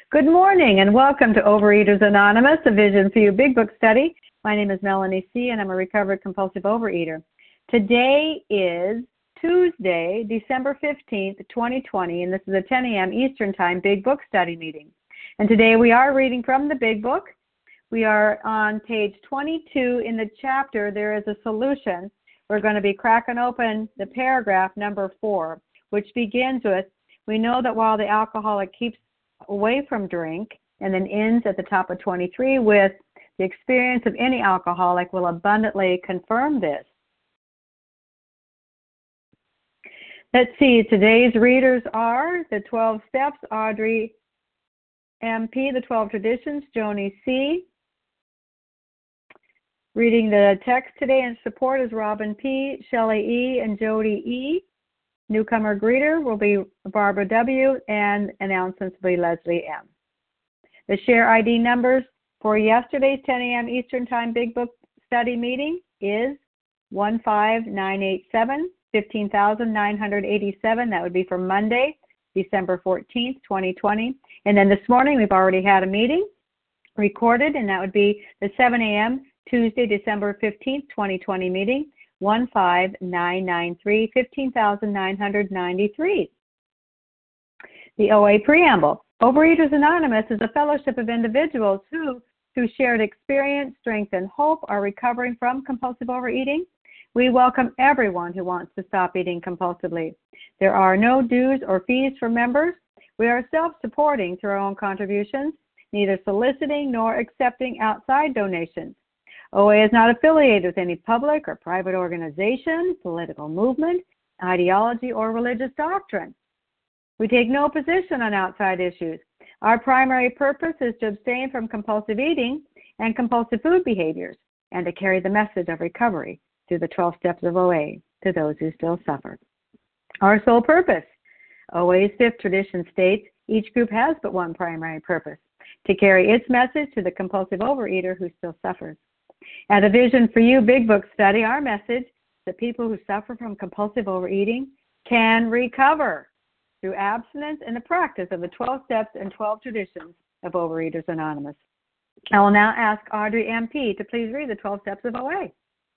Good morning and welcome to Overeaters Anonymous, a Vision for You Big Book study. My name is Melanie C. and I'm a recovered compulsive overeater. Today is Tuesday, December 15th, 2020, and this is a 10 a.m. Eastern Time Big Book study meeting. And today we are reading from the Big Book. We are on page 22 in the chapter, There is a Solution. We're going to be cracking open the paragraph number 4, which begins with, we know that while the alcoholic keeps away from drink, and then ends at the top of 23 with, the experience of any alcoholic will abundantly confirm this. Let's see, today's readers are the 12 Steps, Audrey MP, the 12 Traditions, Joni C. Reading the text today in support is Robin P., Shelley E., and Jody E. Newcomer greeter will be Barbara W., and announcements will be Leslie M. The share ID numbers for yesterday's 10 a.m. Eastern Time Big Book study meeting is 15987, 15,987. That would be for Monday, December 14th, 2020. And then this morning we've already had a meeting recorded, and that would be the 7 a.m. Tuesday, December 15th, 2020 meeting. 15993, 15,993. The OA Preamble. Overeaters Anonymous is a fellowship of individuals who, through shared experience, strength, and hope, are recovering from compulsive overeating. We welcome everyone who wants to stop eating compulsively. There are no dues or fees for members. We are self-supporting through our own contributions, neither soliciting nor accepting outside donations. OA is not affiliated with any public or private organization, political movement, ideology, or religious doctrine. We take no position on outside issues. Our primary purpose is to abstain from compulsive eating and compulsive food behaviors, and to carry the message of recovery through the 12 steps of OA to those who still suffer. Our sole purpose. OA's fifth tradition states each group has but one primary purpose, to carry its message to the compulsive overeater who still suffers. At a Vision for You Big Book study, our message is that people who suffer from compulsive overeating can recover through abstinence and the practice of the 12 steps and 12 traditions of Overeaters Anonymous. I will now ask Audrey MP to please read the 12 steps of OA.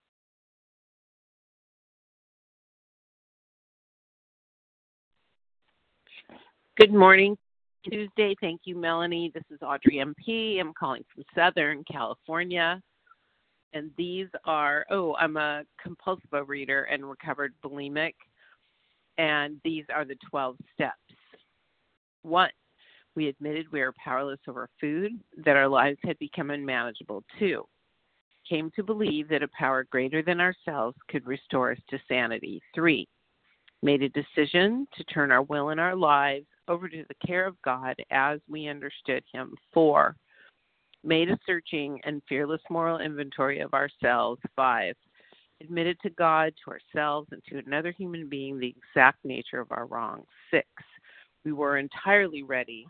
Good morning. Tuesday. Thank you, Melanie. This is Audrey MP. I'm calling from Southern California. And these are, I'm a compulsive overeater and recovered bulimic. And these are the 12 steps. 1, we admitted we are powerless over food, that our lives had become unmanageable. 2, came to believe that a power greater than ourselves could restore us to sanity. 3, made a decision to turn our will and our lives over to the care of God as we understood Him. 4, made a searching and fearless moral inventory of ourselves. 5, admitted to God, to ourselves, and to another human being the exact nature of our wrongs. 6, we were entirely ready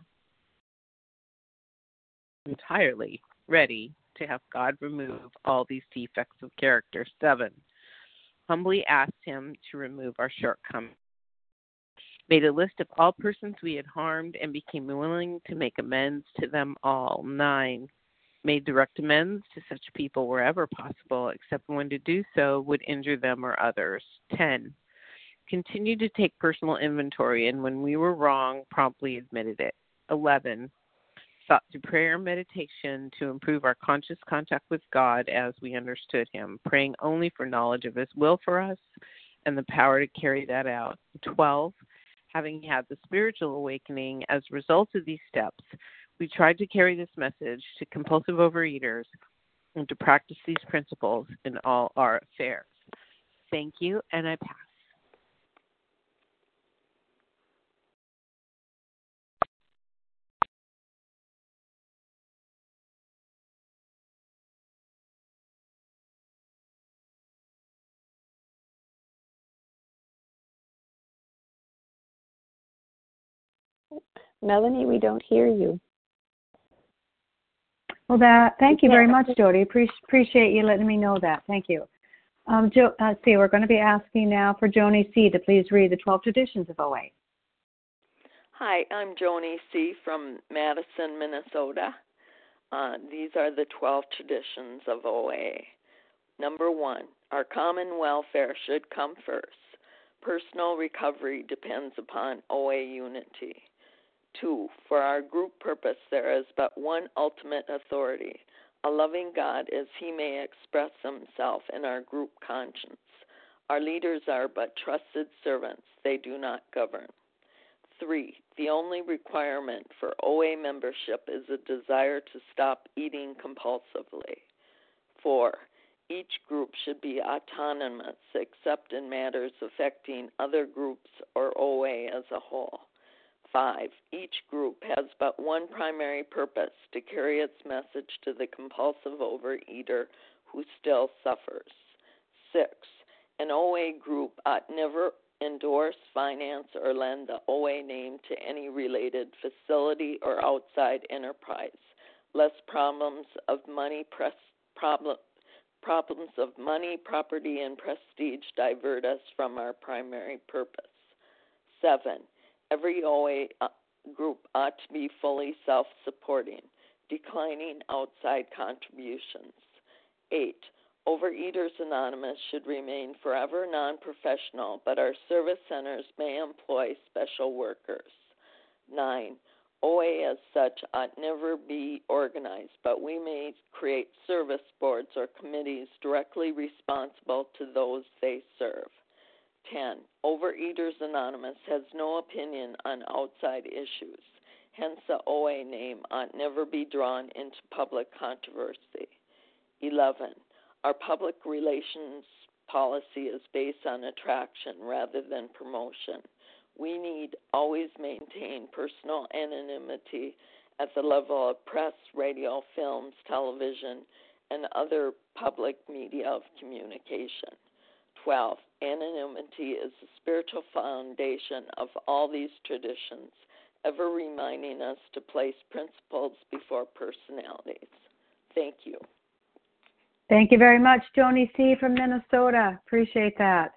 to have God remove all these defects of character. 7, humbly asked Him to remove our shortcomings. Made a list of all persons we had harmed and became willing to make amends to them all. 9, made direct amends to such people wherever possible, except when to do so would injure them or others. 10, continued to take personal inventory, and when we were wrong, promptly admitted it. 11, sought through prayer and meditation to improve our conscious contact with God as we understood Him, praying only for knowledge of His will for us and the power to carry that out. 12, having had the spiritual awakening as a result of these steps, we tried to carry this message to compulsive overeaters and to practice these principles in all our affairs. Thank you, and I pass. Melanie, we don't hear you. Well, thank you very much, Jody. Appreciate you letting me know that. Thank you. Let's see, we're going to be asking now for Joni C. to please read the 12 traditions of OA. Hi, I'm Joni C. from Madison, Minnesota. These are the 12 traditions of OA. Number 1, our common welfare should come first. Personal recovery depends upon OA unity. 2, for our group purpose there is but one ultimate authority, a loving God as he may express himself in our group conscience. Our leaders are but trusted servants, they do not govern. 3, the only requirement for OA membership is a desire to stop eating compulsively. 4, each group should be autonomous except in matters affecting other groups or OA as a whole. 5, each group has but one primary purpose, to carry its message to the compulsive overeater who still suffers. 6, an OA group ought never endorse, finance, or lend the OA name to any related facility or outside enterprise, lest problems of money, property, and prestige divert us from our primary purpose. 7, every OA group ought to be fully self-supporting, declining outside contributions. 8, Overeaters Anonymous should remain forever non-professional, but our service centers may employ special workers. 9, OA as such ought never be organized, but we may create service boards or committees directly responsible to those they serve. 10, Overeaters Anonymous has no opinion on outside issues. Hence, the OA name ought never be drawn into public controversy. 11, our public relations policy is based on attraction rather than promotion. We need always maintain personal anonymity at the level of press, radio, films, television, and other public media of communication. 12, anonymity is the spiritual foundation of all these traditions, ever reminding us to place principles before personalities. Thank you. Thank you very much, Joni C. from Minnesota. Appreciate that.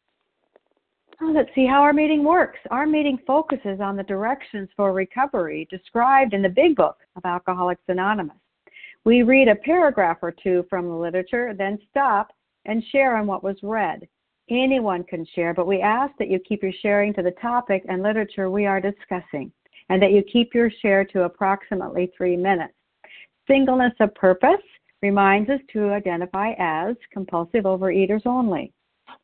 Let's see how our meeting works. Our meeting focuses on the directions for recovery described in the Big Book of Alcoholics Anonymous. We read a paragraph or two from the literature, then stop and share on what was read. Anyone can share, but we ask that you keep your sharing to the topic and literature we are discussing, and that you keep your share to approximately 3 minutes. Singleness of purpose reminds us to identify as compulsive overeaters only.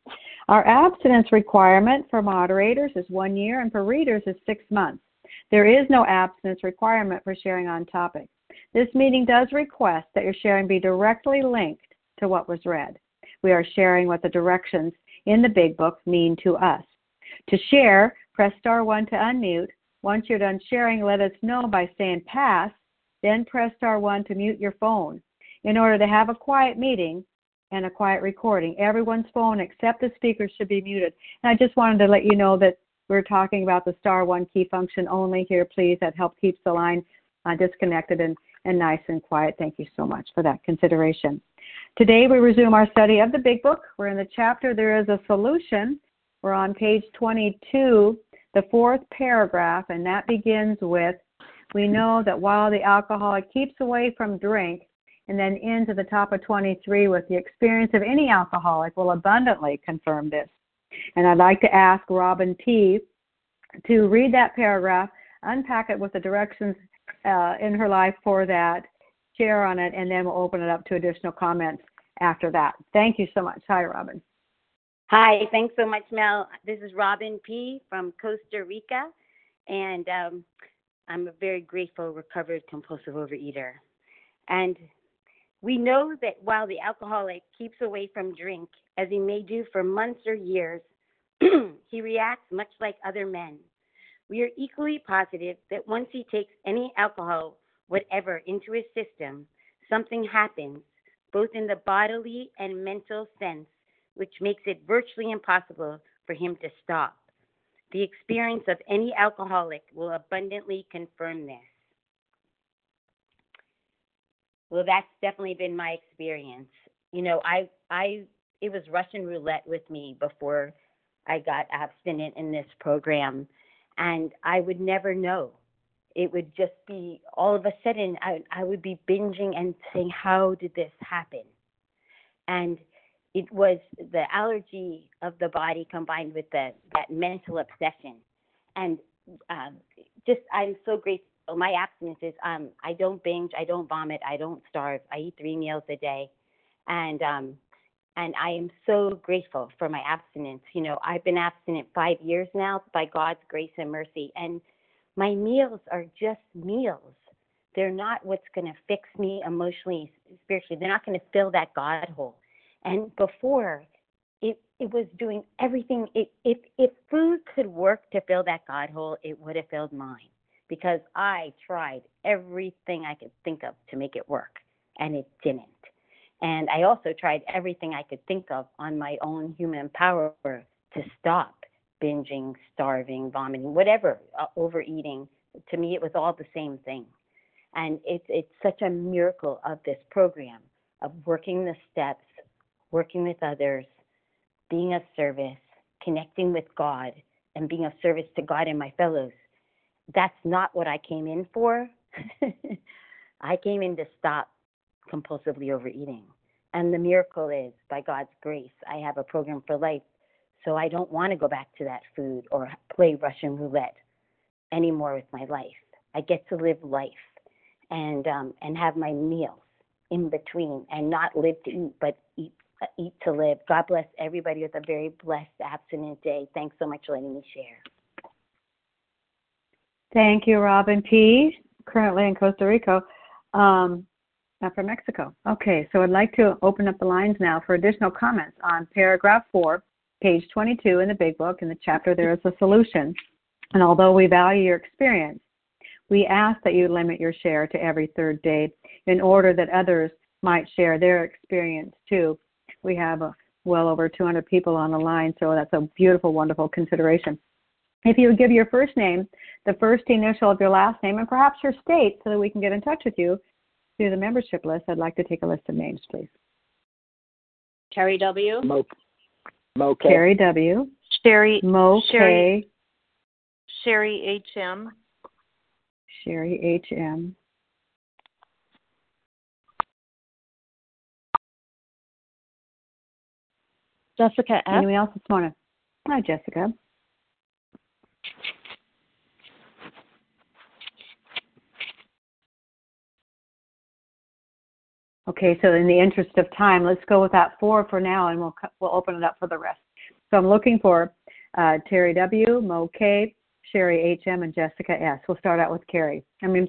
Our abstinence requirement for moderators is 1 year, and for readers is 6 months. There is no abstinence requirement for sharing on topic. This meeting does request that your sharing be directly linked to what was read. We are sharing what the directions in the Big Book mean to us. To share, press star 1 to unmute. Once you're done sharing, let us know by saying pass, then press star 1 to mute your phone. In order to have a quiet meeting and a quiet recording, everyone's phone except the speaker should be muted. And I just wanted to let you know that we're talking about the star 1 key function only here, please. That helps keep the line disconnected and nice and quiet. Thank you so much for that consideration. Today we resume our study of the Big Book. We're in the chapter There is a Solution. We're on page 22, the 4th paragraph, and that begins with, we know that while the alcoholic keeps away from drink, and then into the top of 23 with the experience of any alcoholic will abundantly confirm this. And I'd like to ask Robin P. to read that paragraph, unpack it with the directions in her life for that, share on it, and then we'll open it up to additional comments after that. Thank you so much. Hi, Robin. Hi, thanks so much, Mel. This is Robin P. from Costa Rica, and I'm a very grateful recovered compulsive overeater. And we know that while the alcoholic keeps away from drink, as he may do for months or years, he reacts much like other men. We are equally positive that once he takes any alcohol, whatever, into his system, something happens, both in the bodily and mental sense, which makes it virtually impossible for him to stop. The experience of any alcoholic will abundantly confirm this. Well, that's definitely been my experience. You know, it was Russian roulette with me before I got abstinent in this program. and I would never know. It would just be all of a sudden I would be binging and saying, how did this happen? And it was the allergy of the body combined with that mental obsession. And I'm so grateful. My abstinence is I don't binge, I don't vomit, I don't starve. I eat 3 meals a day, and I am so grateful for my abstinence. You know, I've been abstinent 5 years now by God's grace and mercy, and my meals are just meals. They're not what's going to fix me emotionally, spiritually. They're not going to fill that God hole. And before, it was doing everything. If food could work to fill that God hole, it would have filled mine, because I tried everything I could think of to make it work, and it didn't. And I also tried everything I could think of on my own human power to stop binging, starving, vomiting, whatever, overeating. To me, it was all the same thing. And it's such a miracle of this program of working the steps, working with others, being of service, connecting with God, and being of service to God and my fellows. That's not what I came in for. I came in to stop compulsively overeating. And the miracle is, by God's grace, I have a program for life. So I don't want to go back to that food or play Russian roulette anymore with my life. I get to live life and have my meals in between, and not live to eat, but eat to live. God bless everybody with a very blessed abstinent day. Thanks so much for letting me share. Thank you, Robin P., currently in Costa Rica, from Mexico. Okay, so I'd like to open up the lines now for additional comments on paragraph 4, page 22 in the Big Book. In the chapter, There is a Solution. And although we value your experience, we ask that you limit your share to every third day in order that others might share their experience too. We have well over 200 people on the line, so that's a beautiful, wonderful consideration. If you would give your first name, the first initial of your last name, and perhaps your state, so that we can get in touch with you through the membership list. I'd like to take a list of names, please. Terry W. Mo K. Terry W. Sherry. Mo K. Sherry H.M. Sherry H.M. Jessica F. Anyone else this morning? Hi, Jessica. Okay, so in the interest of time, let's go with that 4 for now, and we'll open it up for the rest. So I'm looking for Terry W., Mo K., Sherry H.M., and Jessica S. We'll start out with Terry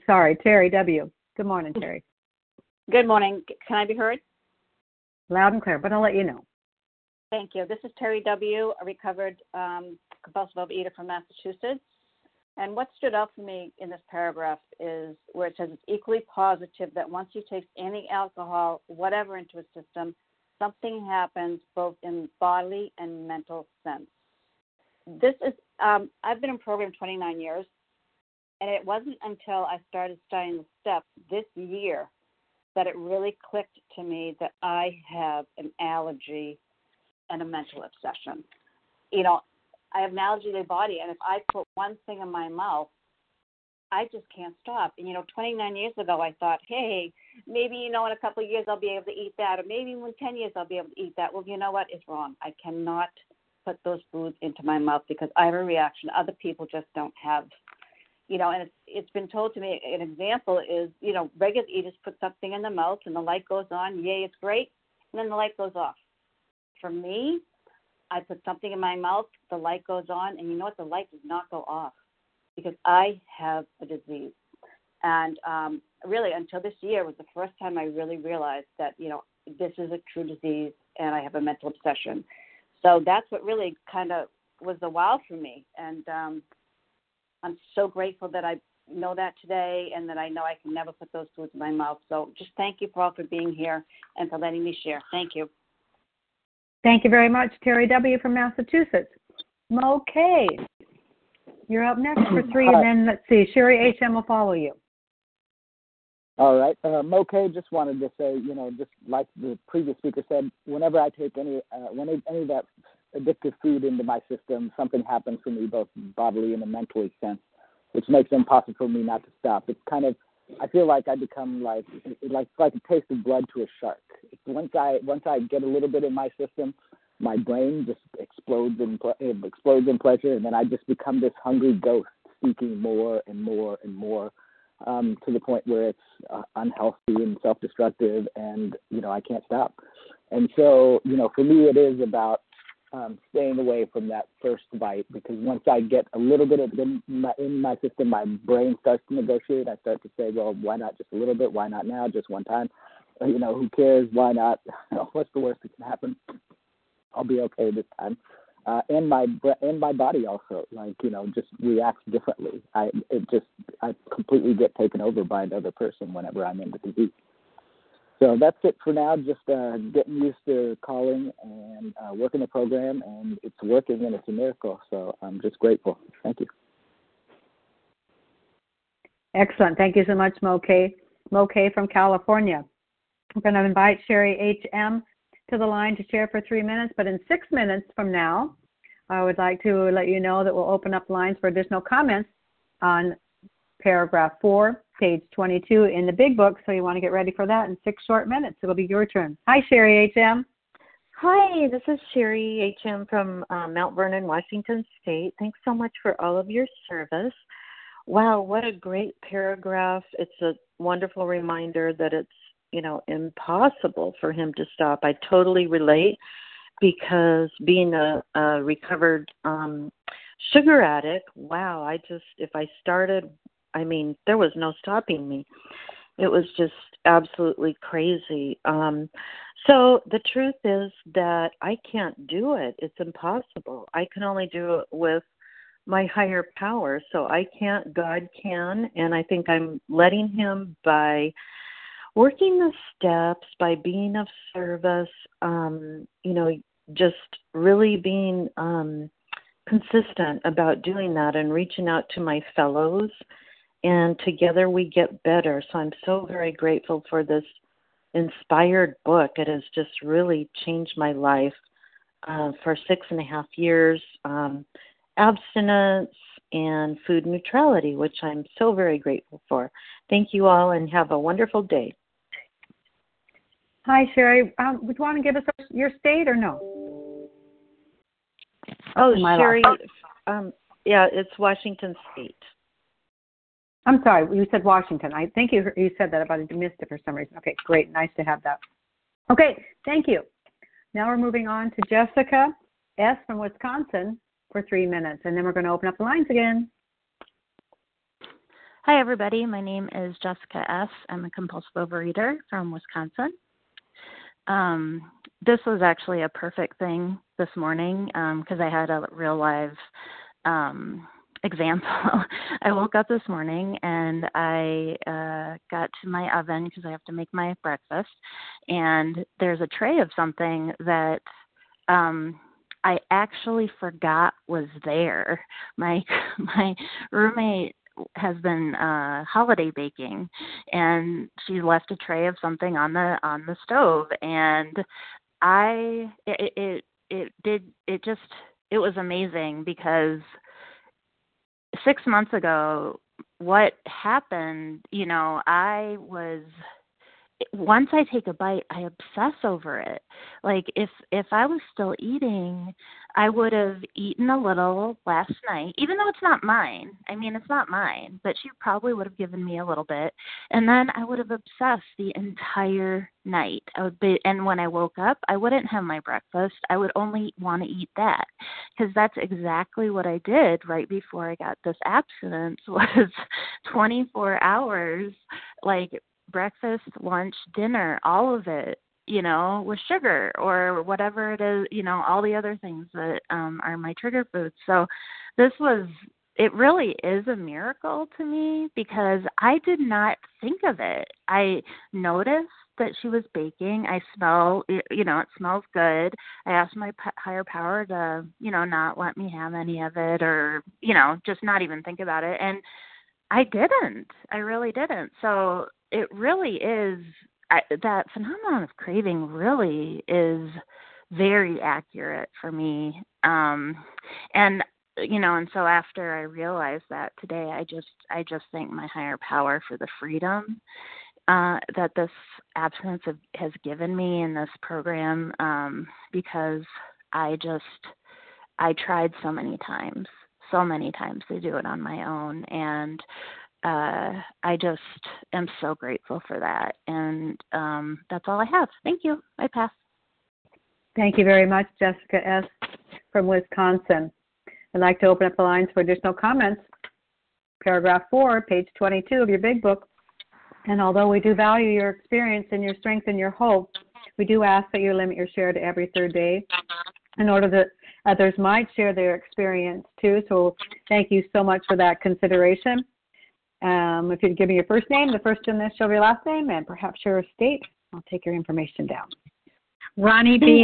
W. Good morning, Terry. Good morning. Can I be heard? Loud and clear, but I'll let you know. Thank you. This is Terry W., a recovered compulsive overeater from Massachusetts. And what stood out for me in this paragraph is where it says it's equally positive that once you take any alcohol, whatever, into a system, something happens both in bodily and mental sense. This is, I've been in program 29 years, and it wasn't until I started studying the steps this year that it really clicked to me that I have an allergy and a mental obsession. You know, I have an allergy to the body, and if I put one thing in my mouth, I just can't stop. And, 29 years ago, I thought, hey, maybe, in a couple of years I'll be able to eat that, or maybe in 10 years I'll be able to eat that. Well, you know what? It's wrong. I cannot put those foods into my mouth because I have a reaction other people just don't have. And it's been told to me, an example is, regular eaters put something in the mouth and the light goes on, yay, it's great, and then the light goes off. For me, I put something in my mouth, the light goes on, and you know what? The light does not go off because I have a disease. And really, until this year was the first time I really realized that, this is a true disease and I have a mental obsession. So that's what really kind of was the wow for me. And I'm so grateful that I know that today and that I know I can never put those foods in my mouth. So just thank you, Paul, for being here and for letting me share. Thank you. Thank you very much, Terry W. from Massachusetts. Mo K., you're up next for 3, and then let's see, Sherry H.M. will follow you. All right. Mo K., just wanted to say, just like the previous speaker said, whenever I take any of that addictive food into my system, something happens for me both bodily and mentally sense, which makes it impossible for me not to stop. It's kind of, I feel like I become like a taste of blood to a shark. It's once I get a little bit in my system, my brain just explodes in pleasure, and then I just become this hungry ghost seeking more and more and more, to the point where it's unhealthy and self-destructive, and I can't stop. And so for me, it is about staying away from that first bite, because once I get a little bit of it in my system, my brain starts to negotiate. I start to say, well, why not just a little bit? Why not now? Just one time? Who cares? Why not? What's the worst that can happen? I'll be okay this time. And my body also, just reacts differently. I completely get taken over by another person whenever I'm in the disease. So that's it for now. Just getting used to calling and working the program, and it's working, and it's a miracle. So I'm just grateful. Thank you. Excellent. Thank you so much, Mo-Kay. Mo-Kay from California. I'm going to invite Sherry H.M. to the line to share for 3 minutes, but in 6 minutes from now, I would like to let you know that we'll open up lines for additional comments on paragraph 4, page 22 in the big book, so you want to get ready for that in 6 short minutes. It'll be your turn. Hi, Sherry H.M. Hi, this is Sherry H.M. from Mount Vernon, Washington State. Thanks so much for all of your service. Wow, what a great paragraph. It's a wonderful reminder that it's, impossible for him to stop. I totally relate, because being a recovered sugar addict, wow, if I started, there was no stopping me. It was just absolutely crazy. So the truth is that I can't do it. It's impossible. I can only do it with my higher power. So I can't, God can. And I think I'm letting him by working the steps, by being of service, just really being consistent about doing that and reaching out to my fellows, and together we get better. So I'm so very grateful for this inspired book. It has just really changed my life for 6.5 years, abstinence and food neutrality, which I'm so very grateful for. Thank you all, and have a wonderful day. Hi, Sherry. Would you want to give us your state or no? Oh, Sherry, yeah, it's Washington State. I'm sorry, you said Washington. I think you said that, but I missed it for some reason. Okay, great. Nice to have that. Okay, thank you. Now we're moving on to Jessica S. from Wisconsin for 3 minutes, and then we're going to open up the lines again. Hi, everybody. My name is Jessica S. I'm a compulsive overeater from Wisconsin. This was actually a perfect thing this morning because I had a real live example. I woke up this morning and I got to my oven because I have to make my breakfast, and there's a tray of something that I actually forgot was there. My roommate has been holiday baking, and she left a tray of something on the stove, and it was amazing, because 6 months ago, what happened, once I take a bite, I obsess over it. Like if I was still eating, I would have eaten a little last night, even though it's not mine. It's not mine, but she probably would have given me a little bit. And then I would have obsessed the entire night. And when I woke up, I wouldn't have my breakfast. I would only want to eat that, because that's exactly what I did right before I got this abstinence, was 24 hours, like breakfast, lunch, dinner, all of it, with sugar or whatever it is, all the other things that are my trigger foods. So it really is a miracle to me, because I did not think of it. I noticed that she was baking. I smell, it smells good. I asked my higher power to, not let me have any of it, or, just not even think about it. And I didn't. I really didn't. So it really is, that phenomenon of craving really is very accurate for me. And so after I realized that today, I just thank my higher power for the freedom that this abstinence has given me in this program, because I tried so many times to do it on my own, and I just am so grateful for that. And that's all I have. Thank you. I pass. Thank you very much, Jessica S. from Wisconsin. I'd like to open up the lines for additional comments. Paragraph 4, page 22 of your big book. And although we do value your experience and your strength and your hope, we do ask that you limit your share to every third day in order that others might share their experience too. So thank you so much for that consideration. If you'd give me your first name, the first initial of your last name, and perhaps your state, I'll take your information down. Ronnie B.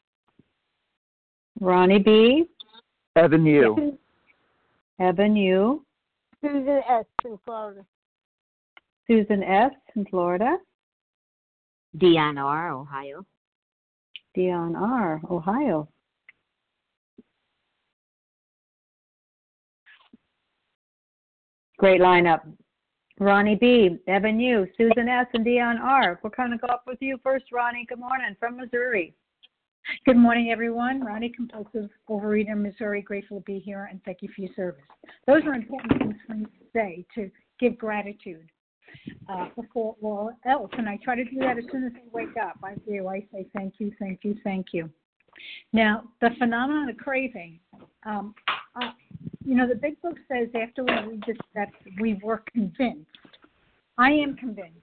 Ronnie B. Evan U. Evan U. Susan S. in Florida. Susan S. in Florida. Dion R., Ohio. Dion R., Ohio. Great lineup. Ronnie B., Evan U., Susan S., and Dion R. We're going to go up with you first, Ronnie. Good morning from Missouri. Good morning, everyone. Ronnie, compulsive overeater, Missouri. Grateful to be here, and thank you for your service. Those are important things for me to say, to give gratitude before all else, and I try to do that as soon as I wake up. I do. I say thank you, thank you, thank you. Now, the phenomenon of craving, the big book says after we read this that we were convinced. I am convinced.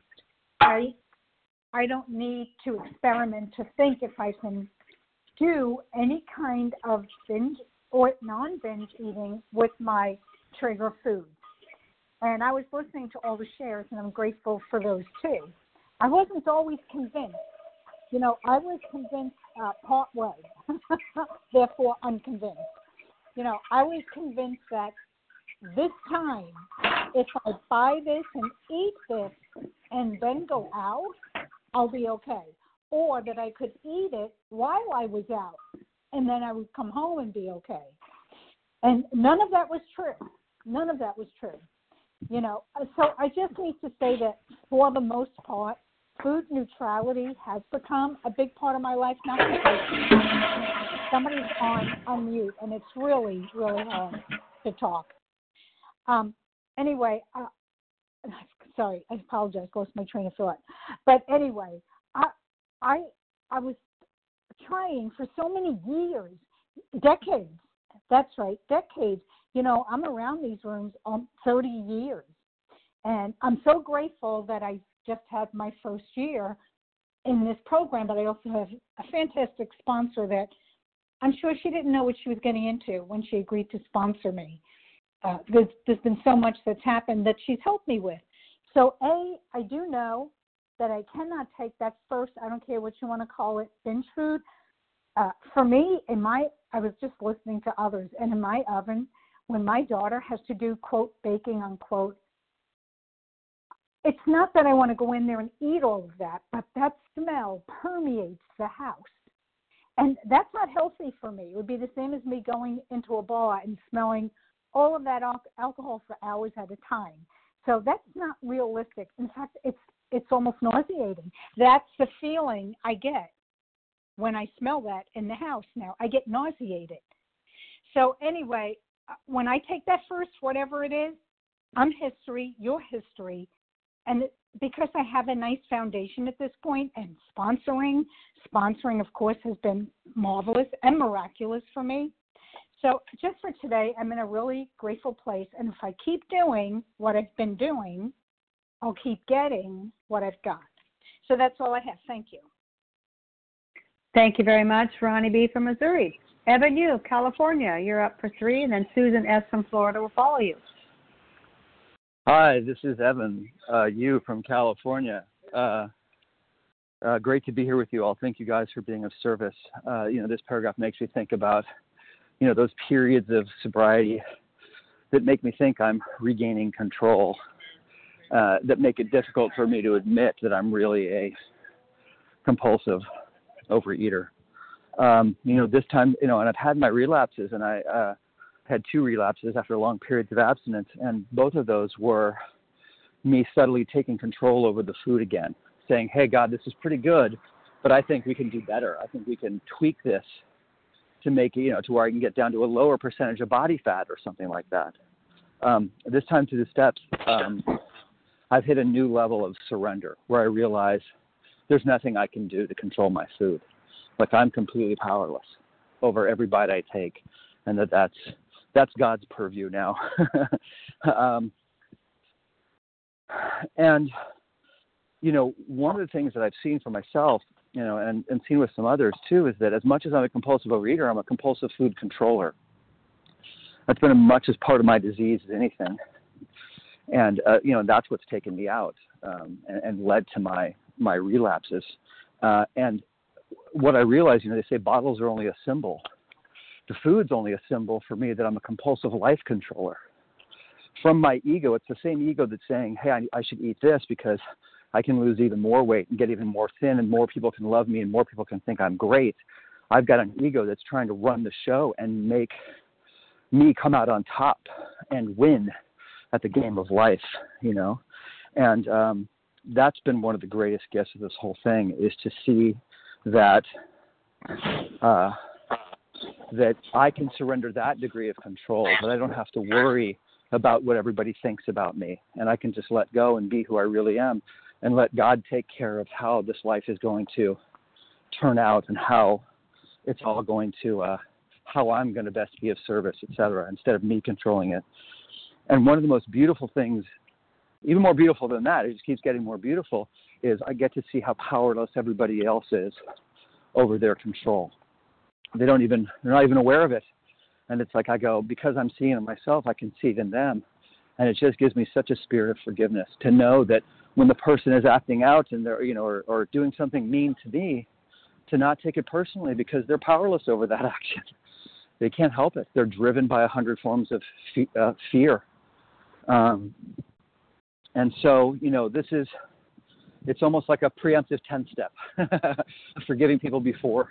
I don't need to experiment to think if I can do any kind of binge or non-binge eating with my trigger foods. And I was listening to all the shares, and I'm grateful for those too. I wasn't always convinced. I was convinced part way, therefore unconvinced. I was convinced that this time, if I buy this and eat this and then go out, I'll be okay. Or that I could eat it while I was out, and then I would come home and be okay. And none of that was true. None of that was true. So I just need to say that for the most part, food neutrality has become a big part of my life. Not because somebody's on mute, and it's really, really hard to talk. Anyway, sorry, I apologize, lost my train of thought. But anyway, I was trying for so many years, decades. That's right, decades. I'm around these rooms 30 years, and I'm so grateful that I just had my first year in this program, but I also have a fantastic sponsor that I'm sure she didn't know what she was getting into when she agreed to sponsor me. There's been so much that's happened that she's helped me with. So, I do know that I cannot take that first, I don't care what you want to call it, binge food. For me, I was just listening to others, and in my oven, when my daughter has to do, quote, baking, unquote, it's not that I want to go in there and eat all of that, but that smell permeates the house. And that's not healthy for me. It would be the same as me going into a bar and smelling all of that alcohol for hours at a time. So that's not realistic. In fact, it's almost nauseating. That's the feeling I get when I smell that in the house now. I get nauseated. So anyway, when I take that first, whatever it is, I'm history, you're history. And because I have a nice foundation at this point, and sponsoring, of course, has been marvelous and miraculous for me. So just for today, I'm in a really grateful place. And if I keep doing what I've been doing, I'll keep getting what I've got. So that's all I have. Thank you. Thank you very much, Ronnie B. from Missouri. Evan U., California, you're up for 3, and then Susan S. from Florida will follow you. Hi, this is Evan U. from California. Great to be here with you all. Thank you guys for being of service. This paragraph makes me think about, those periods of sobriety that make me think I'm regaining control, that make it difficult for me to admit that I'm really a compulsive overeater. This time, and I've had my relapses, and I had 2 relapses after long periods of abstinence, and both of those were me subtly taking control over the food again, saying, hey, God, this is pretty good, but I think we can do better. I think we can tweak this to make it, to where I can get down to a lower percentage of body fat or something like that. This time through the steps, I've hit a new level of surrender where I realize there's nothing I can do to control my food. Like I'm completely powerless over every bite I take, and that's God's purview now. And one of the things that I've seen for myself, and seen with some others too, is that as much as I'm a compulsive overeater, I'm a compulsive food controller. That's been as much as part of my disease as anything. And, that's what's taken me out and led to my relapses. And what I realized, they say bottles are only a symbol. The food's only a symbol for me that I'm a compulsive life controller. From my ego, it's the same ego that's saying, hey, I should eat this because I can lose even more weight and get even more thin and more people can love me and more people can think I'm great. I've got an ego that's trying to run the show and make me come out on top and win at the game of life, And that's been one of the greatest gifts of this whole thing, is to see that that I can surrender that degree of control, but I don't have to worry about what everybody thinks about me. And I can just let go and be who I really am and let God take care of how this life is going to turn out and how it's all going to, how I'm going to best be of service, etc., instead of me controlling it. And one of the most beautiful things, even more beautiful than that, it just keeps getting more beautiful, is I get to see how powerless everybody else is over their control. They're not even aware of it. And it's like I go, because I'm seeing it myself, I can see it in them. And it just gives me such a spirit of forgiveness to know that when the person is acting out and they're, or doing something mean to me, to not take it personally because they're powerless over that action. They can't help it. They're driven by 100 forms of fear. And so, it's almost like a preemptive 10-step, forgiving people before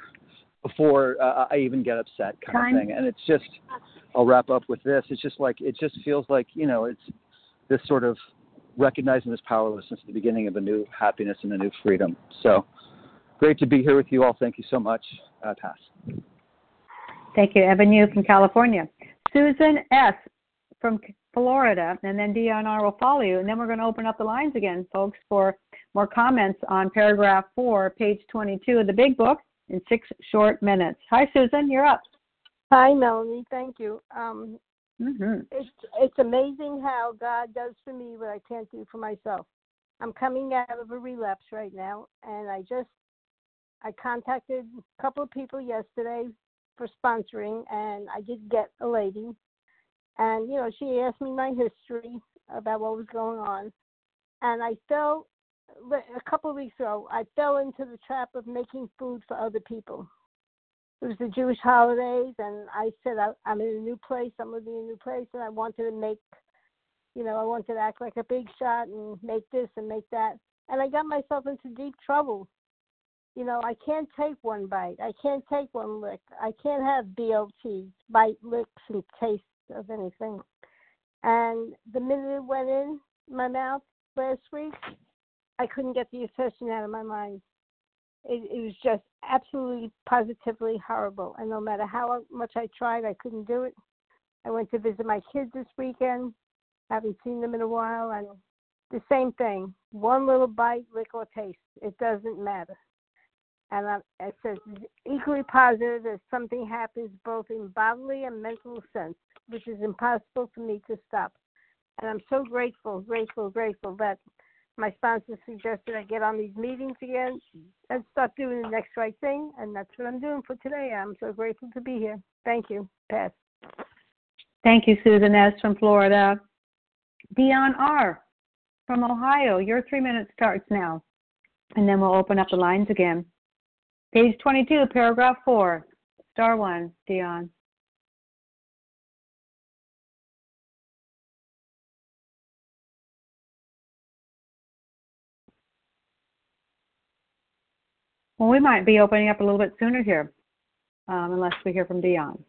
I even get upset kind of thing. And it's just, I'll wrap up with this. It's just like, it just feels like, it's this sort of recognizing this powerlessness at the beginning of a new happiness and a new freedom. So great to be here with you all. Thank you so much. Pass. Thank you. Evan Yu from California. Susan S. from Florida, and then DNR will follow you. And then we're going to open up the lines again, folks, for more comments on paragraph 4, page 22 of the big book in 6 short minutes. Hi, Susan. You're up. Hi, Melanie. Thank you. Mm-hmm. It's amazing how God does for me what I can't do for myself. I'm coming out of a relapse right now, and I contacted a couple of people yesterday for sponsoring, and I did get a lady. And, she asked me my history about what was going on. And a couple of weeks ago, I fell into the trap of making food for other people. It was the Jewish holidays, and I said, I'm in a new place, I'm living in a new place, and I wanted to make, I wanted to act like a big shot and make this and make that. And I got myself into deep trouble. I can't take one bite. I can't take one lick. I can't have BLT, bite, licks, and taste of anything. And the minute it went in my mouth last week, I couldn't get the obsession out of my mind. It was just absolutely, positively horrible. And no matter how much I tried, I couldn't do it. I went to visit my kids this weekend. Haven't seen them in a while. And the same thing. One little bite, lick, or taste. It doesn't matter. And it says equally positive if something happens both in bodily and mental sense, which is impossible for me to stop. And I'm so grateful that my sponsor suggested I get on these meetings again and start doing the next right thing. And that's what I'm doing for today. I'm so grateful to be here. Thank you. Pass. Thank you, Susan S. from Florida. Dion R. from Ohio. Your 3 minutes starts now. And then we'll open up the lines again. Page 22, paragraph 4, star 1, Dion. Well, we might be opening up a little bit sooner here. unless we hear from Dion.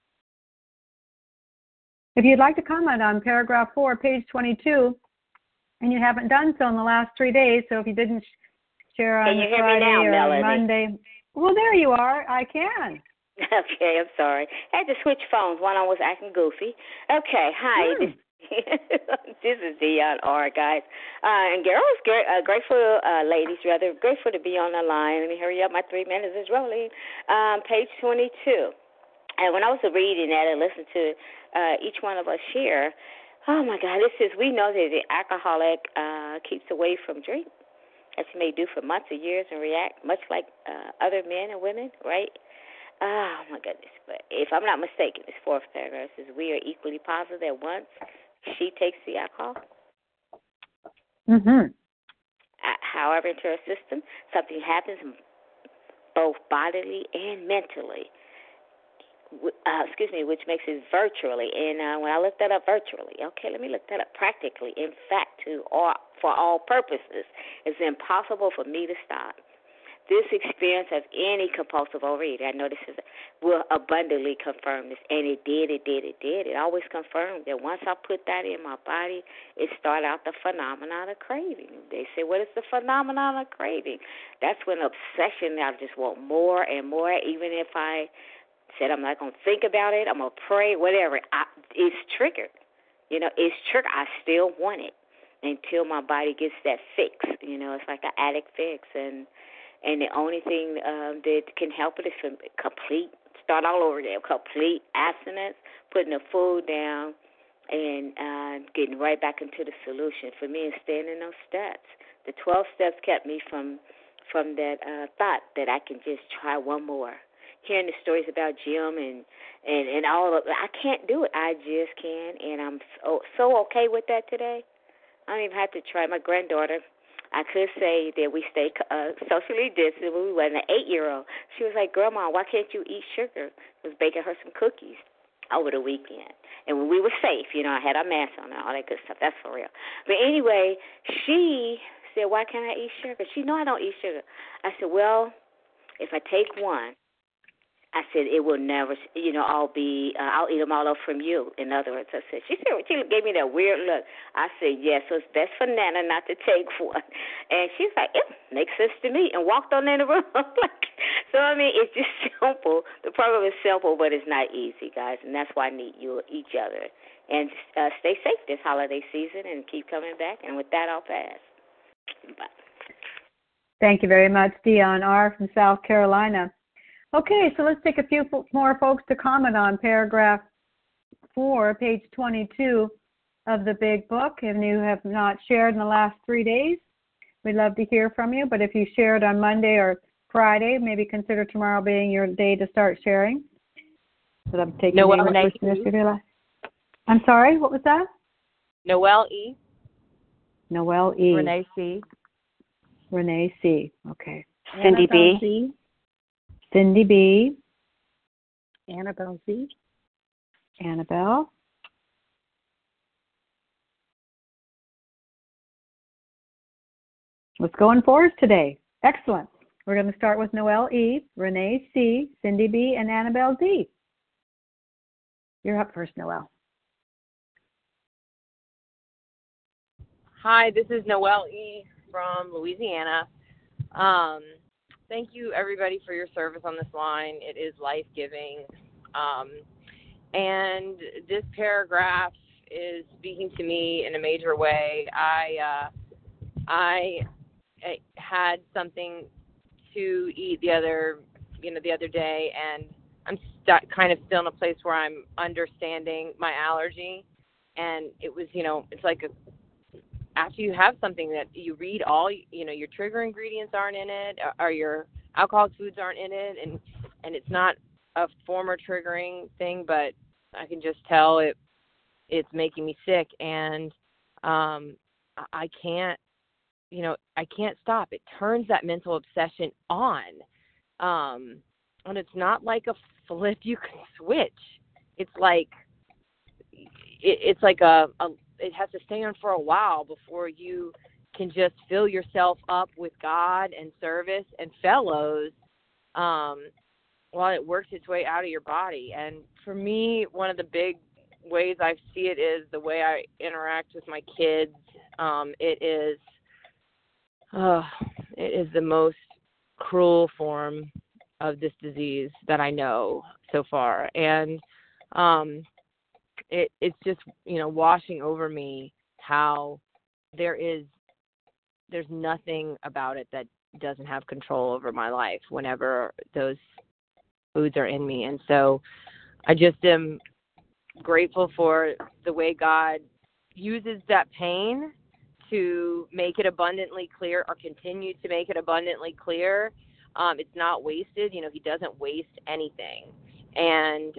If you'd like to comment on paragraph 4, page 22, and you haven't done so in the last 3 days, so if you didn't share on Friday or Melody? Monday, well, there you are. I can. Okay, I'm sorry. I had to switch phones. One was acting goofy. Okay, hi. This is Dion R, guys. And Carol's grateful, ladies, rather, grateful to be on the line. Let me hurry up. My 3 minutes is rolling. Page 22. And when I was reading that and listening to each one of us share, oh, my God, we know that the alcoholic keeps away from drink, as he may do for months or years and react much like other men and women, right? Oh, my goodness. But if I'm not mistaken, this 4th paragraph says, we are equally positive that once she takes the alcohol, however, into her system, something happens both bodily and mentally. Which makes it virtually. And when I looked that up virtually, okay, let me look that up practically. In fact, for all purposes, it's impossible for me to stop. This experience of any compulsive overeater, I know this will abundantly confirm this, and it did. It always confirmed that once I put that in my body, it started out the phenomenon of craving. They say, what is the phenomenon of craving? That's when obsession, I just want more and more, even if I said I'm not going to think about it, I'm going to pray, whatever. It's triggered. It's triggered. I still want it until my body gets that fix. It's like an addict fix. And the only thing that can help it is start all over again, complete abstinence, putting the food down, and getting right back into the solution. For me, it's staying in those steps. The 12 steps kept me from that thought that I can just try one more. Hearing the stories about Jim and all of it, I can't do it. I just can't, and I'm so okay with that today. I don't even have to try. My granddaughter, I could say that we stay socially distant when we were an 8-year-old. She was like, Grandma, why can't you eat sugar? I was baking her some cookies over the weekend. And when we were safe, I had our mask on and all that good stuff. That's for real. But anyway, she said, why can't I eat sugar? She know I don't eat sugar. I said, well, if I take one, I said, it will never, I'll eat them all up from you. In other words, I said, she gave me that weird look. I said, yes, so it's best for Nana not to take one. And she's like, it makes sense to me, and walked on in the room. So, it's just simple. The program is simple, but it's not easy, guys, and that's why I need each other. And stay safe this holiday season and keep coming back. And with that, I'll pass. Bye. Thank you very much, Dion R. from South Carolina. Okay, so let's take a few more folks to comment on paragraph 4, page 22 of the big book. If you have not shared in the last 3 days, we'd love to hear from you. But if you shared on Monday or Friday, maybe consider tomorrow being your day to start sharing. But I'm taking I'm sorry, what was that? Noelle E. Noelle E. Renee C. Renee C. Okay. Cindy B. Cindy B. Annabelle Z. Annabelle. What's going for us today? Excellent. We're going to start with Noelle E., Renee C., Cindy B., and Annabelle D. You're up first, Noelle. Hi, this is Noelle E. from Louisiana. Thank you, everybody, for your service on this line. It is life-giving. And this paragraph is speaking to me in a major way. I had something to eat the other day, and I'm kind of still in a place where I'm understanding my allergy. And it was, it's like after you have something that you read your trigger ingredients aren't in it, or your alcoholic foods aren't in it, and it's not a former triggering thing, but I can just tell it's making me sick, and I can't stop. It turns that mental obsession on, and it's not like a flip you can switch. It's like it has to stay on for a while before you can just fill yourself up with God and service and fellows. while it works its way out of your body. And for me, one of the big ways I see it is the way I interact with my kids. It is the most cruel form of this disease that I know so far. And it's just, washing over me how there's nothing about it that doesn't have control over my life whenever those foods are in me. And so I just am grateful for the way God uses that pain to make it abundantly clear, or continue to make it abundantly clear. It's not wasted. He doesn't waste anything. And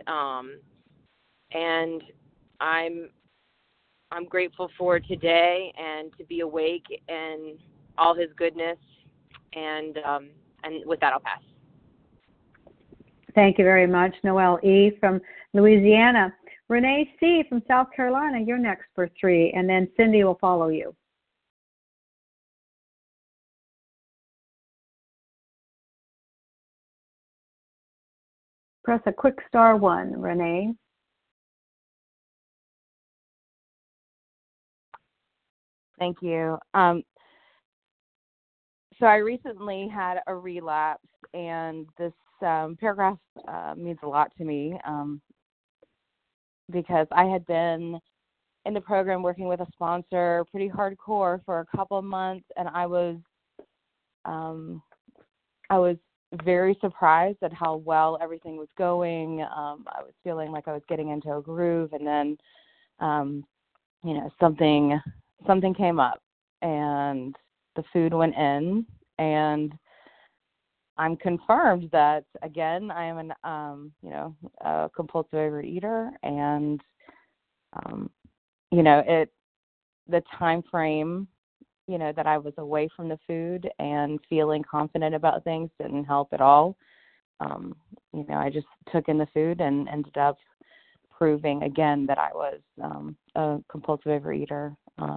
I'm grateful for today and to be awake and all his goodness. And with that, I'll pass. Thank you very much, Noelle E. from Louisiana. Renee C. from South Carolina, you're next for 3, and then Cindy will follow you. Press a quick *1, Renee. Thank you. So I recently had a relapse, and this paragraph means a lot to me because I had been in the program working with a sponsor pretty hardcore for a couple of months, and I was very surprised at how well everything was going. I was feeling like I was getting into a groove, and then something came up, and the food went in, and I'm confirmed that, again, I am a compulsive overeater, and the time frame that I was away from the food and feeling confident about things didn't help at all. I just took in the food and ended up proving again that I was a compulsive overeater.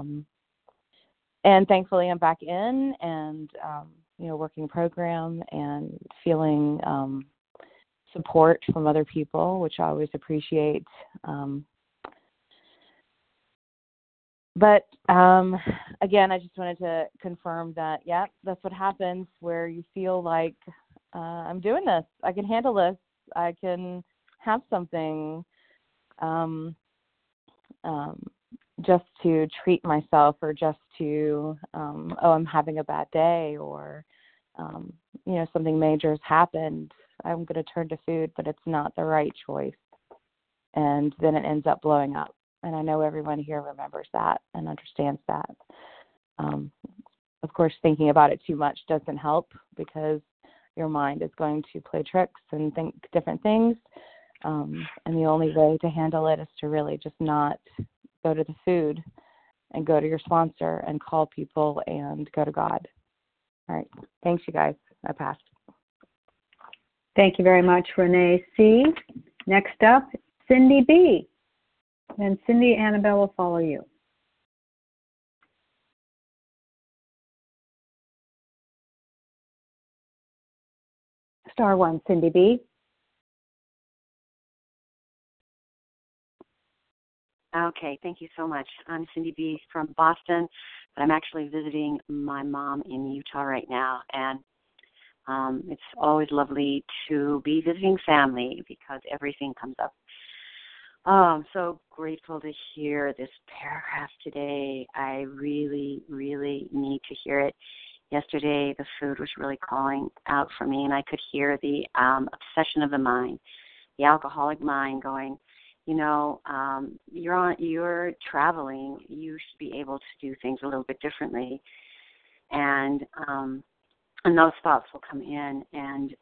And thankfully I'm back in and, working program and feeling support from other people, which I always appreciate. But again, I just wanted to confirm that, yeah, that's what happens where you feel like I'm doing this. I can handle this. I can have something just to treat myself, or just to, I'm having a bad day, or, something major has happened. I'm going to turn to food, but it's not the right choice. And then it ends up blowing up. And I know everyone here remembers that and understands that. Of course, thinking about it too much doesn't help, because your mind is going to play tricks and think different things. And the only way to handle it is to really just not go to the food and go to your sponsor and call people and go to God. All right. Thanks, you guys. I passed. Thank you very much, Renee C. Next up, Cindy B. And Cindy, Annabelle will follow you. *1, Cindy B. Okay, thank you so much. I'm Cindy B. from Boston, but I'm actually visiting my mom in Utah right now, and it's always lovely to be visiting family because everything comes up. I'm so grateful to hear this paragraph today. I really, really need to hear it. Yesterday, the food was really calling out for me, and I could hear the obsession of the mind, the alcoholic mind going, you're traveling. You should be able to do things a little bit differently. And those thoughts will come in. And,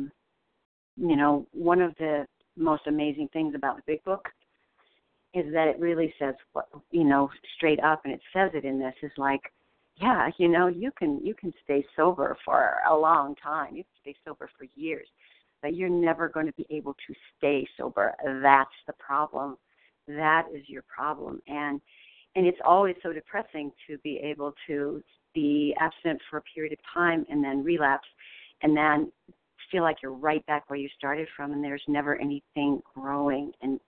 one of the most amazing things about the Big Book is that it really says, straight up, and it says it in this, is like, yeah, you can stay sober for a long time. You can stay sober for years, but you're never going to be able to stay sober. That's the problem. That is your problem. And it's always so depressing to be able to be abstinent for a period of time and then relapse and then feel like you're right back where you started from, and there's never anything growing, and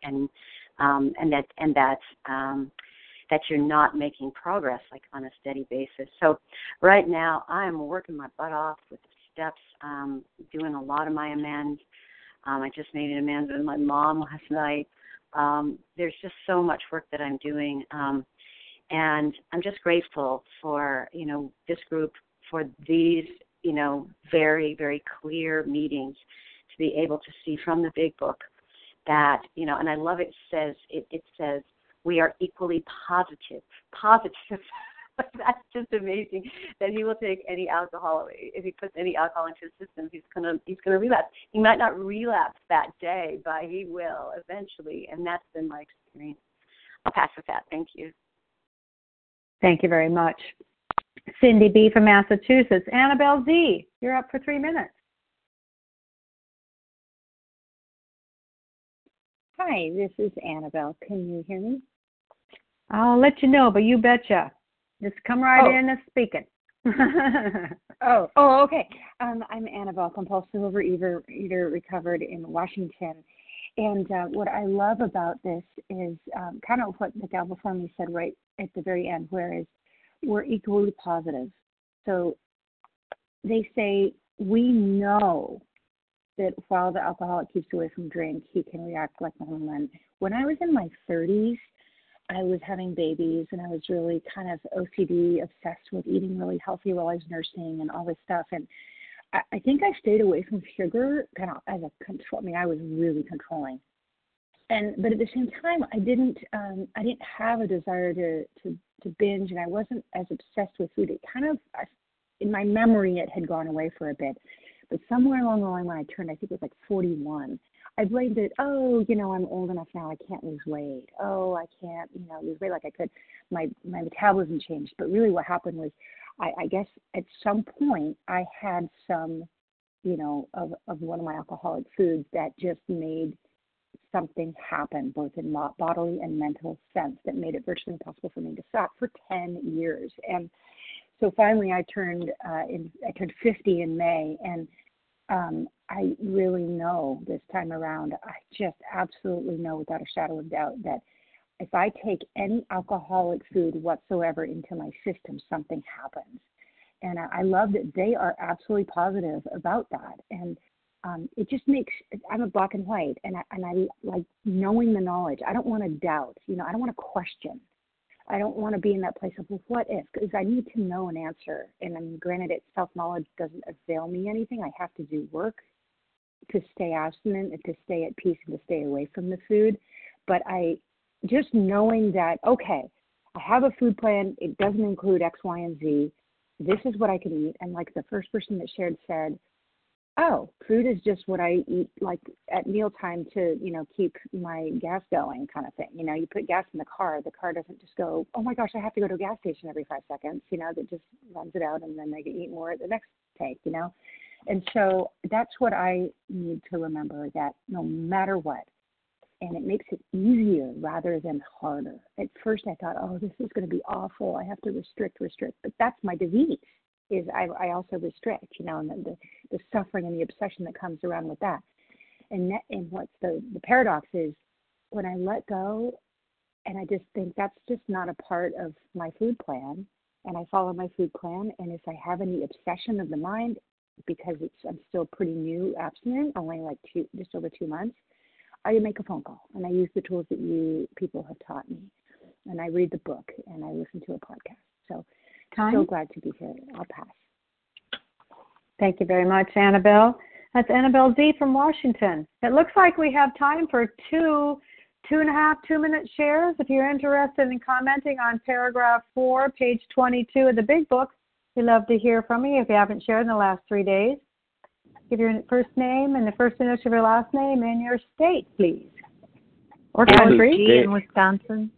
that you're not making progress like on a steady basis. So right now I'm working my butt off with the steps, doing a lot of my amends. I just made an amends with my mom last night. There's just so much work that I'm doing, and I'm just grateful for, this group, for these, very, very clear meetings to be able to see from the big book that, and I love it says, we are equally positive. That's just amazing that he will take any alcohol. If he puts any alcohol into his system, he's gonna relapse. He might not relapse that day, but he will eventually, and that's been my experience. I'll pass with that. Thank you. Thank you very much. Cindy B. from Massachusetts. Annabelle Z., you're up for 3 minutes. Hi, this is Annabelle. Can you hear me? I'll let you know, but you betcha. Just come right in and speak it. Okay. I'm Annabelle, compulsive overeater, recovered in Washington. And what I love about this is kind of what the gal before me said right at the very end, whereas we're equally positive. So they say we know that while the alcoholic keeps away from drink, he can react like a woman. When I was in my 30s, I was having babies, and I was really kind of OCD, obsessed with eating really healthy while I was nursing and all this stuff. And I think I stayed away from sugar kind of as a control. I mean, I was really controlling. But at the same time, I didn't have a desire to binge, and I wasn't as obsessed with food. It kind of, in my memory, it had gone away for a bit. But somewhere along the line when I turned, I think it was like 41, I blamed it, I'm old enough now, I can't lose weight. I can't, lose weight like I could. My metabolism changed. But really what happened was, I guess at some point I had some, of one of my alcoholic foods that just made something happen, both in bodily and mental sense, that made it virtually impossible for me to stop for 10 years. And so finally I turned 50 in May, and I really know this time around, I just absolutely know without a shadow of doubt that if I take any alcoholic food whatsoever into my system, something happens. And I love that they are absolutely positive about that. And it just makes, I'm a black and white, and I like knowing the knowledge. I don't want to doubt, I don't want to question. I don't want to be in that place of, well, what if? Because I need to know an answer. And I mean, granted, self-knowledge doesn't avail me anything. I have to do work to stay abstinent and to stay at peace and to stay away from the food. But just knowing that, okay, I have a food plan. It doesn't include X, Y, and Z. This is what I can eat. And like the first person that shared said, food is just what I eat, like at mealtime to, keep my gas going kind of thing. You put gas in the car doesn't just go, oh my gosh, I have to go to a gas station every 5 seconds, that just runs it out, and then I can eat more at the next tank, And so that's what I need to remember, that no matter what, and it makes it easier rather than harder. At first I thought, this is going to be awful. I have to restrict, but that's my disease. Is I also restrict, and the suffering and the obsession that comes around with that. And what's the paradox is when I let go, and I just think that's just not a part of my food plan, and I follow my food plan, and if I have any obsession of the mind, because I'm still pretty new abstinent, only like just over 2 months, I make a phone call, and I use the tools that you people have taught me, and I read the book, and I listen to a podcast. So I'm so glad to be here. I'll pass. Thank you very much, Annabelle. That's Annabelle Z. from Washington. It looks like we have time for 2.5-2-minute shares. If you're interested in commenting on paragraph 4, page 22 of the big book, we'd love to hear from you if you haven't shared in the last 3 days. Give your first name and the first initial of your last name and your state, please. Or country. G in Wisconsin.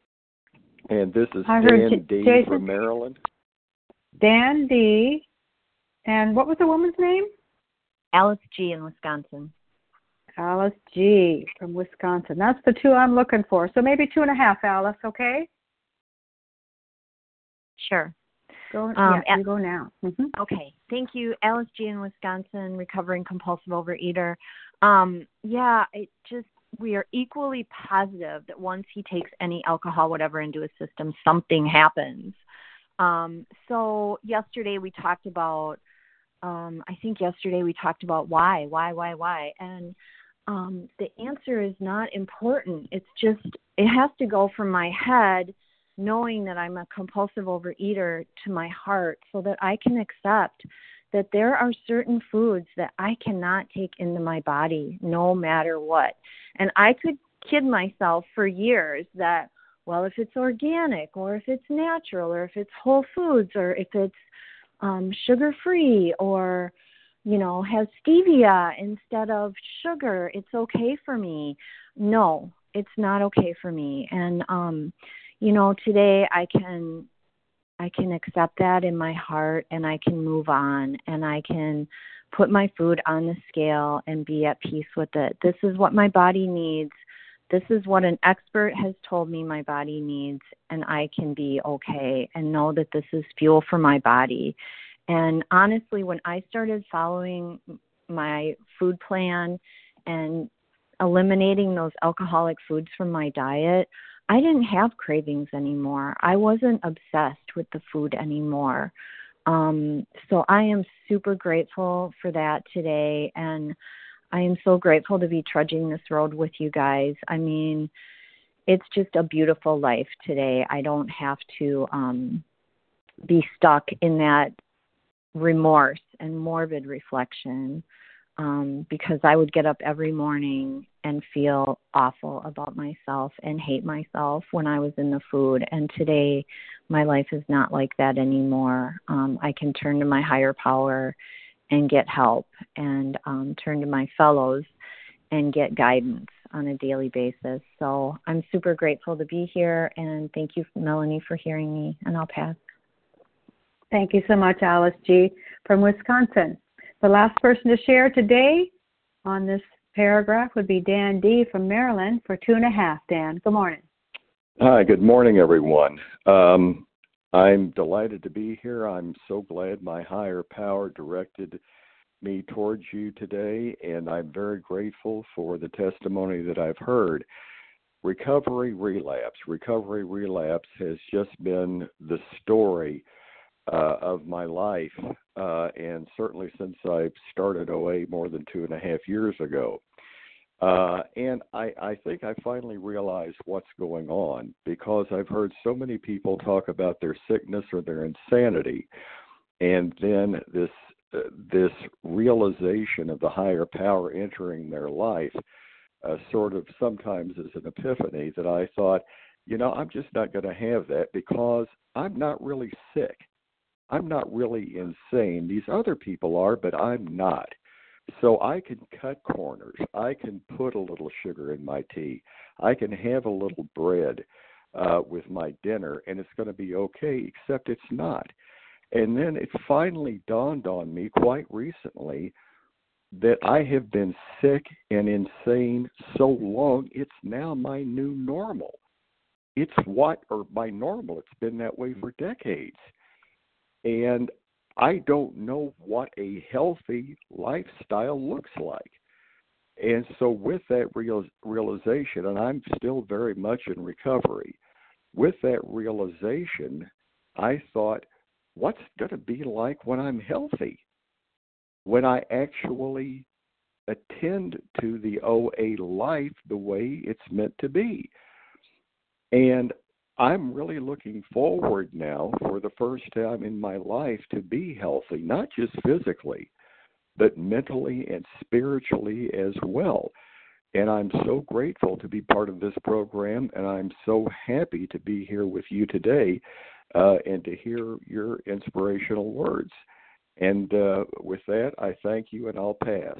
And this is Dan D. Jason from Maryland. Dan D. And what was the woman's name? Alice G. in Wisconsin. Alice G. from Wisconsin. That's the 2 I'm looking for. So maybe 2.5, Alice, okay? Sure. You go now. Mm-hmm. Okay, thank you. Alice G. in Wisconsin, recovering compulsive overeater. We are equally positive that once he takes any alcohol, whatever, into his system, something happens. So yesterday we talked about, why. And the answer is not important. It's just, it has to go from my head, knowing that I'm a compulsive overeater, to my heart, so that I can accept that there are certain foods that I cannot take into my body no matter what. And I could kid myself for years that, well, if it's organic, or if it's natural, or if it's whole foods, or if it's sugar-free, or, has stevia instead of sugar, it's okay for me. No, it's not okay for me. And, today I can accept that in my heart, and I can move on, and I can put my food on the scale and be at peace with it. This is what my body needs. This is what an expert has told me my body needs, and I can be okay and know that this is fuel for my body. And honestly, when I started following my food plan and eliminating those alcoholic foods from my diet, I didn't have cravings anymore. I wasn't obsessed with the food anymore. So I am super grateful for that today, and I am so grateful to be trudging this road with you guys. I mean, it's just a beautiful life today. I don't have to be stuck in that remorse and morbid reflection, because I would get up every morning and feel awful about myself and hate myself when I was in the food. And today, my life is not like that anymore. I can turn to my higher power and get help, and turn to my fellows and get guidance on a daily basis. So I'm super grateful to be here, and thank you, Melanie, for hearing me, and I'll pass. Thank you so much, Alice G. from Wisconsin. The last person to share today on this paragraph would be Dan D. from Maryland for 2.5. Dan, good morning. Hi, good morning, everyone. I'm delighted to be here. I'm so glad my higher power directed me towards you today, and I'm very grateful for the testimony that I've heard. Recovery relapse has just been the story of my life, and certainly since I started OA more than 2.5 years ago. And I think I finally realized what's going on, because I've heard so many people talk about their sickness or their insanity, and then this realization of the higher power entering their life sort of sometimes is an epiphany that I thought, I'm just not going to have that, because I'm not really sick. I'm not really insane. These other people are, but I'm not. So I can cut corners. I can put a little sugar in my tea. I can have a little bread with my dinner, and it's going to be okay, except it's not. And then it finally dawned on me quite recently that I have been sick and insane so long, it's now my new normal. It's my normal. It's been that way for decades. And I don't know what a healthy lifestyle looks like. And so with that realization, and I'm still very much in recovery, with that realization, I thought, what's going to be like when I'm healthy? When I actually attend to the OA life the way it's meant to be. And I'm really looking forward now for the first time in my life to be healthy, not just physically, but mentally and spiritually as well. And I'm so grateful to be part of this program, and I'm so happy to be here with you today and to hear your inspirational words. And with that, I thank you, and I'll pass.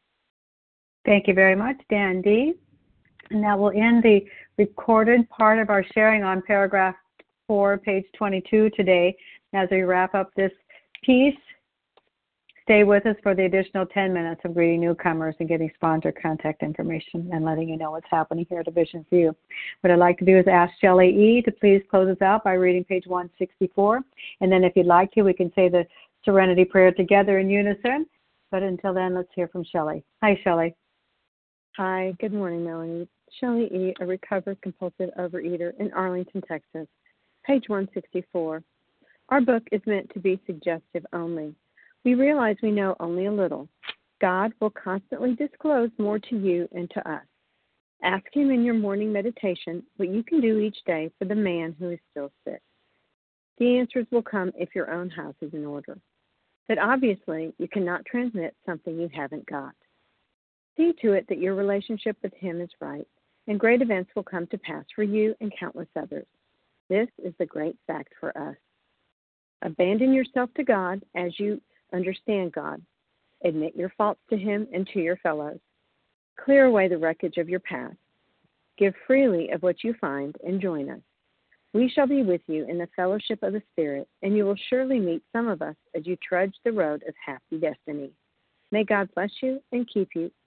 Thank you very much, Dan D. And now we'll end the recorded part of our sharing on paragraph 4, page 22 today. As we wrap up this piece, stay with us for the additional 10 minutes of greeting newcomers and getting sponsor contact information and letting you know what's happening here at A Vision for You. What I'd like to do is ask Shelley E. to please close us out by reading page 164. And then if you'd like to, we can say the Serenity Prayer together in unison. But until then, let's hear from Shelley. Hi, Shelley. Hi, good morning, Melanie. Shelley E., a recovered compulsive overeater in Arlington, Texas. Page 164. Our book is meant to be suggestive only. We realize we know only a little. God will constantly disclose more to you and to us. Ask Him in your morning meditation what you can do each day for the man who is still sick. The answers will come if your own house is in order. But obviously, you cannot transmit something you haven't got. See to it that your relationship with Him is right, and great events will come to pass for you and countless others. This is the great fact for us. Abandon yourself to God as you understand God. Admit your faults to Him and to your fellows. Clear away the wreckage of your past. Give freely of what you find and join us. We shall be with you in the fellowship of the Spirit, and you will surely meet some of us as you trudge the road of happy destiny. May God bless you and keep you